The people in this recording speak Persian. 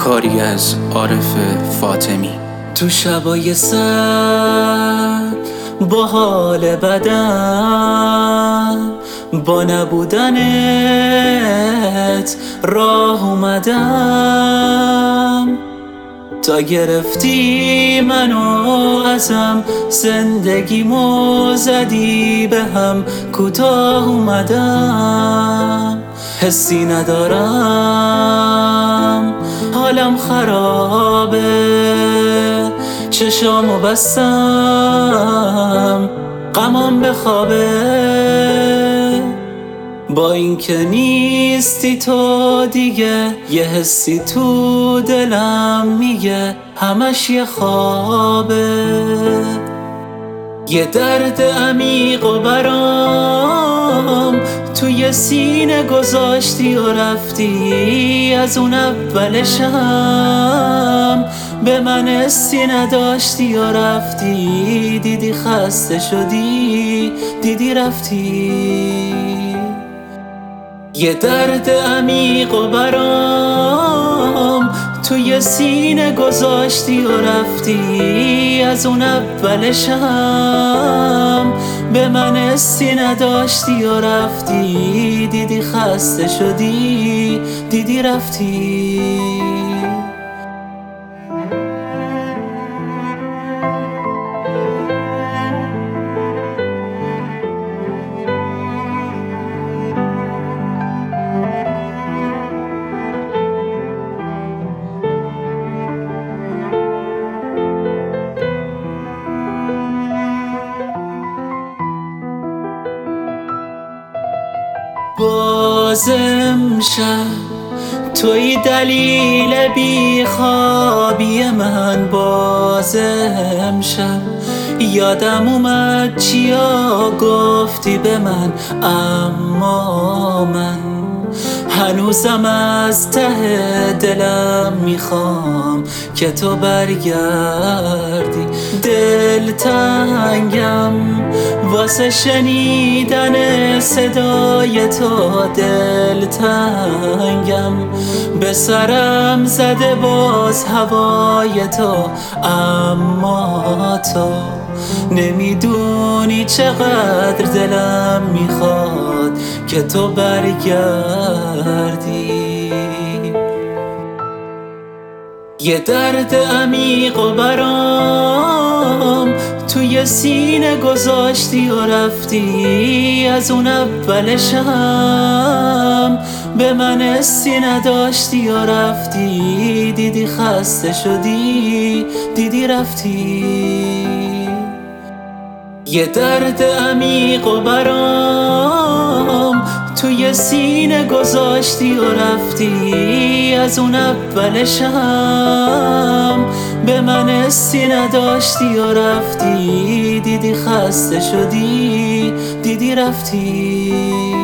کاری از عارف فاطمی. تو شبای سرد با حال بدم، با نبودنت راه اومدم، تا گرفتی منو ازم، زندگیمو زدی به هم، کوتاه اومدم. حسی ندارم، حالم خرابه، چشامو بستم، غمام بخوابه. با اینکه نیستی تو دیگه، یه حسی تو دلم میگه همش یه خوابه. یه درد عمیق و برام توی سینه گذاشتی و رفتی، از اون اولشم به من حسی نداشتی و رفتی. دیدی خسته شدی، دیدی رفتی. یه درد عمیق و برام توی سینه گذاشتی و رفتی، از اون اولشم به من حسی نداشتی و رفتی. دیدی خسته شدی، دیدی رفتی. باز امشب توی دلیل بیخوابی من، باز امشب یادم اومد چیا گفتی به من، اما من هنوزم از ته دلم میخوام که تو برگردی. دلتنگم واسه شنیدن صدای تو، دلتنگم به سرم زده باز هوای تو، اما تو نمیدونی چقدر دلم میخواد که تو برگردی. یه درد عمیق و برام توی سینه گذاشتی و رفتی، از اون اولشم به من حسی نداشتی و رفتی. دیدی خسته شدی، دیدی رفتی. یه درد عمیق و برام توی سینه گذاشتی و رفتی، از اون اولشم به من حسی نداشتی و رفتی. دیدی خسته شدی، دیدی رفتی.